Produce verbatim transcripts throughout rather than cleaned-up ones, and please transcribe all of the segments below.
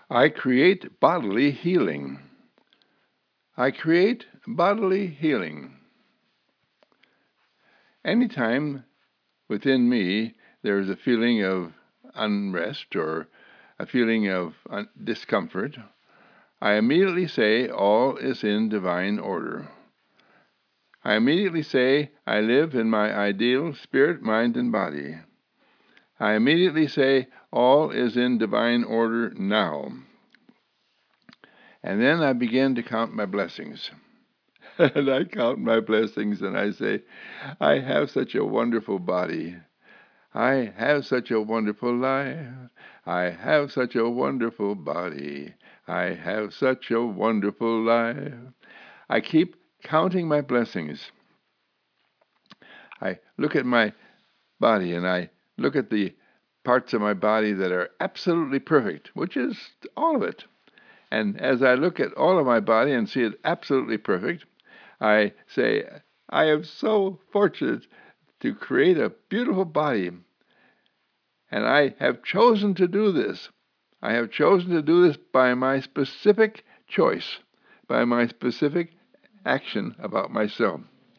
I create bodily healing. I create bodily healing. Anytime within me there is a feeling of unrest or a feeling of un- discomfort, I immediately say all is in divine order. I immediately say I live in my ideal spirit, mind, and body. I immediately say all is in divine order now. And then I begin to count my blessings. And I count my blessings and I say, I have such a wonderful body. I have such a wonderful life. I have such a wonderful body. I have such a wonderful life. I keep counting my blessings. I look at my body and I look at the parts of my body that are absolutely perfect, which is all of it. And as I look at all of my body and see it absolutely perfect, I say, I am so fortunate to create a beautiful body. And I have chosen to do this. I have chosen to do this by my specific choice, by my specific action about myself.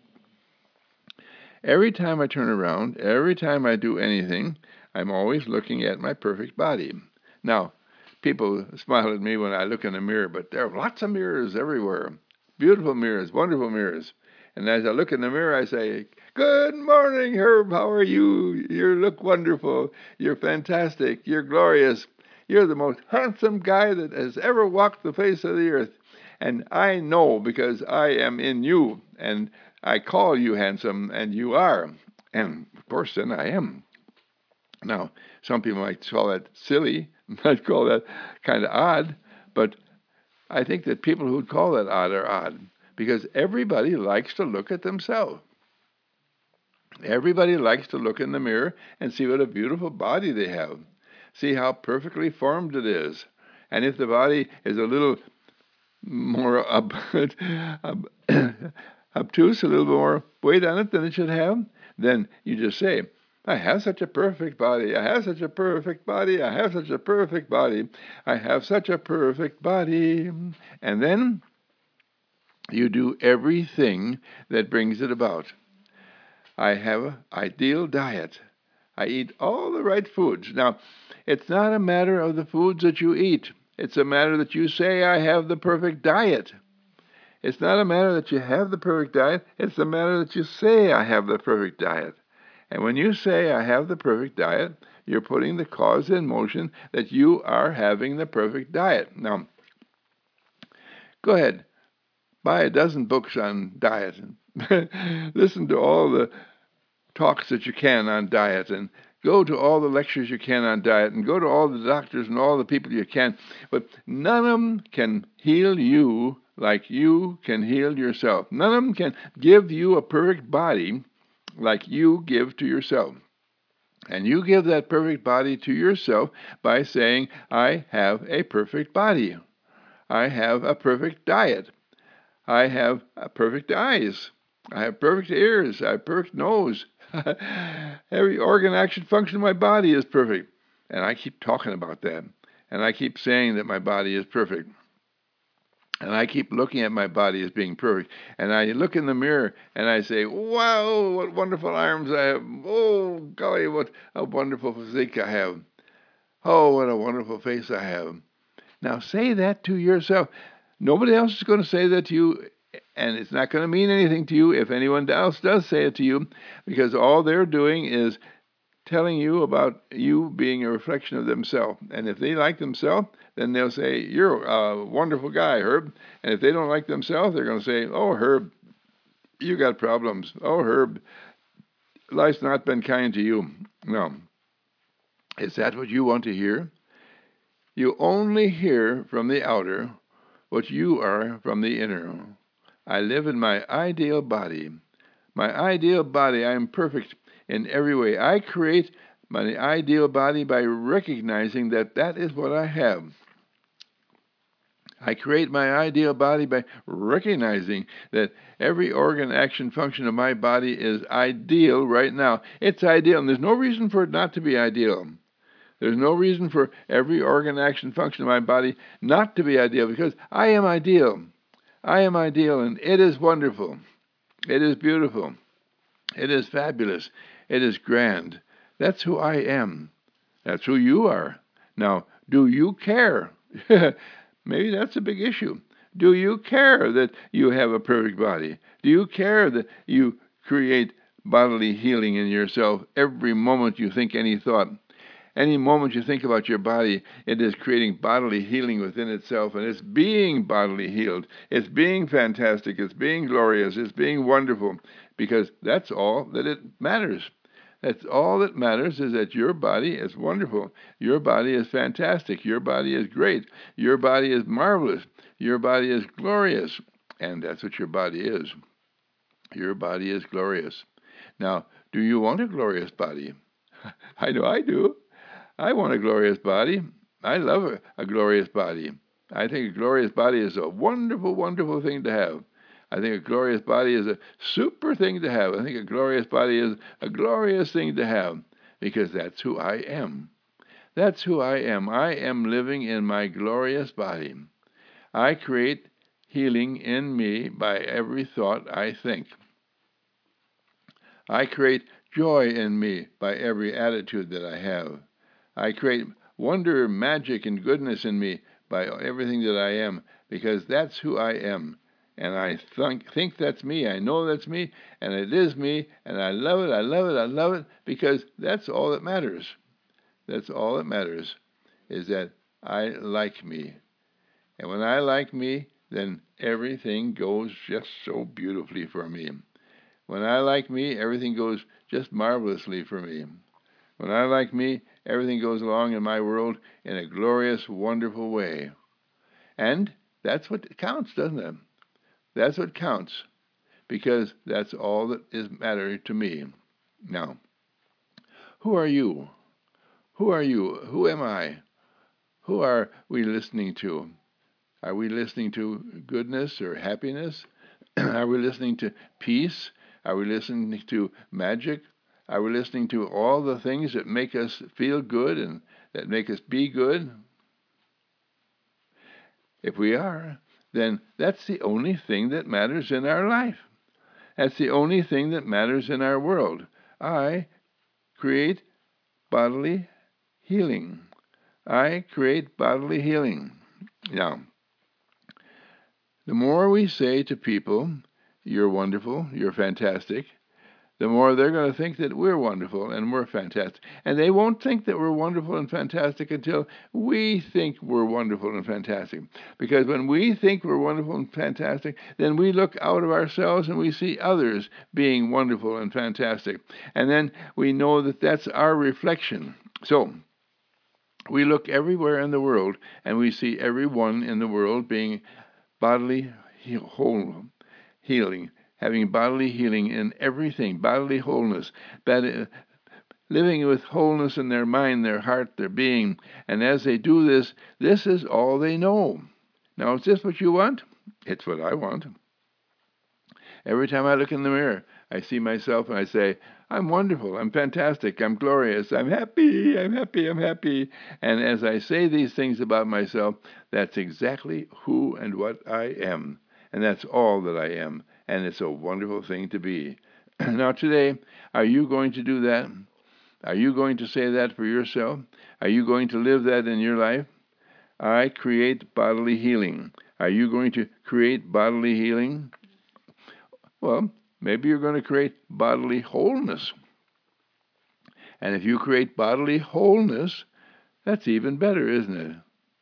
Every time I turn around, every time I do anything, I'm always looking at my perfect body. Now, people smile at me when I look in the mirror, but there are lots of mirrors everywhere. Beautiful mirrors, wonderful mirrors. And as I look in the mirror, I say, good morning, Herb. How are you? You look wonderful. You're fantastic. You're glorious. You're the most handsome guy that has ever walked the face of the earth. And I know because I am in you. And I call you handsome, and you are. And, of course, then I am. Now, some people might call that silly, might call that kind of odd, but I think that people who call that odd are odd, because everybody likes to look at themselves. Everybody likes to look in the mirror and see what a beautiful body they have. See how perfectly formed it is. And if the body is a little more ob- ob- obtuse, a little more weight on it than it should have, then you just say, I have such a perfect body, I have such a perfect body, I have such a perfect body, I have such a perfect body. And then you do everything that brings it about. I have an ideal diet. I eat all the right foods. Now, it's not a matter of the foods that you eat. It's a matter that you say, I have the perfect diet. It's not a matter that you have the perfect diet. It's a matter that you say, I have the perfect diet. And when you say, I have the perfect diet, you're putting the cause in motion that you are having the perfect diet. Now, go ahead. Buy a dozen books on diet. Listen to all the talks that you can on diet, and go to all the lectures you can on diet, and go to all the doctors and all the people you can. But none of them can heal you like you can heal yourself. None of them can give you a perfect body like you give to yourself. And you give that perfect body to yourself by saying, I have a perfect body. I have a perfect diet. I have a perfect eyes. I have perfect ears. I have perfect nose. Every organ, action, function of my body is perfect. And I keep talking about that. And I keep saying that my body is perfect. And I keep looking at my body as being perfect. And I look in the mirror and I say, wow, what wonderful arms I have. Oh, golly, what a wonderful physique I have. Oh, what a wonderful face I have. Now say that to yourself. Nobody else is going to say that to you, and it's not going to mean anything to you if anyone else does say it to you, because all they're doing is telling you about you being a reflection of themselves. And if they like themselves, then they'll say, you're a wonderful guy, Herb. And if they don't like themselves, they're going to say, oh, Herb, you got problems. Oh, Herb, life's not been kind to you. No. Is that what you want to hear? You only hear from the outer what you are from the inner. I live in my ideal body. My ideal body, I am perfect in every way. I create my ideal body by recognizing that that is what I have. I create my ideal body by recognizing that every organ, action, function of my body is ideal right now. It's ideal, and there's no reason for it not to be ideal. There's no reason for every organ, action, function of my body not to be ideal, because I am ideal. I am ideal, and it is wonderful. It is beautiful. It is fabulous. It is grand. That's who I am. That's who you are. Now, do you care? Maybe that's a big issue. Do you care that you have a perfect body? Do you care that you create bodily healing in yourself every moment you think any thought? Any moment you think about your body, it is creating bodily healing within itself, and it's being bodily healed. It's being fantastic. It's being glorious. It's being wonderful, because that's all that it matters. That's all that matters, is that your body is wonderful. Your body is fantastic. Your body is great. Your body is marvelous. Your body is glorious. And that's what your body is. Your body is glorious. Now, do you want a glorious body? I know I do. I want a glorious body. I love a, a glorious body. I think a glorious body is a wonderful, wonderful thing to have. I think a glorious body is a super thing to have. I think a glorious body is a glorious thing to have, because that's who I am. That's who I am. I am living in my glorious body. I create healing in me by every thought I think. I create joy in me by every attitude that I have. I create wonder, magic, and goodness in me by everything that I am, because that's who I am. And I think, think that's me. I know that's me, and it is me, and I love it, I love it, I love it, because that's all that matters. That's all that matters, is that I like me. And when I like me, then everything goes just so beautifully for me. When I like me, everything goes just marvelously for me. When I like me, everything goes along in my world in a glorious, wonderful way. And that's what counts, doesn't it? That's what counts, because that's all that is mattering to me. Now, who are you? Who are you? Who am I? Who are we listening to? Are we listening to goodness or happiness? Are we listening to peace? Are we listening to magic? Are we listening to all the things that make us feel good and that make us be good? If we are, then that's the only thing that matters in our life. That's the only thing that matters in our world. I create bodily healing. I create bodily healing. Now, the more we say to people, you're wonderful, you're fantastic, the more they're going to think that we're wonderful and we're fantastic. And they won't think that we're wonderful and fantastic until we think we're wonderful and fantastic. Because when we think we're wonderful and fantastic, then we look out of ourselves and we see others being wonderful and fantastic. And then we know that that's our reflection. So we look everywhere in the world and we see everyone in the world being bodily whole, healing, having bodily healing in everything, bodily wholeness, bad, living with wholeness in their mind, their heart, their being. And as they do this, this is all they know. Now, is this what you want? It's what I want. Every time I look in the mirror, I see myself and I say, I'm wonderful, I'm fantastic, I'm glorious, I'm happy, I'm happy, I'm happy. And as I say these things about myself, that's exactly who and what I am. And that's all that I am. And it's a wonderful thing to be. Now today, are you going to do that? Are you going to say that for yourself? Are you going to live that in your life? I create bodily healing. Are you going to create bodily healing? Well, maybe you're going to create bodily wholeness. And if you create bodily wholeness, that's even better, isn't it?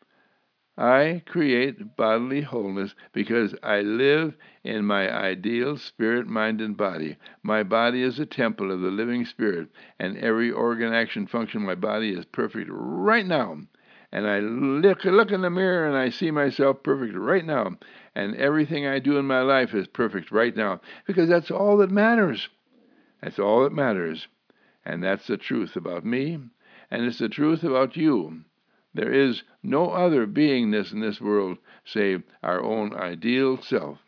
I create bodily wholeness because I live in my ideal spirit, mind, and body. My body is a temple of the living spirit, and every organ, action, function of my body is perfect right now. And I look, look in the mirror and I see myself perfect right now. And everything I do in my life is perfect right now, because that's all that matters. That's all that matters. And that's the truth about me, and it's the truth about you. There is no other beingness in this world save our own ideal self.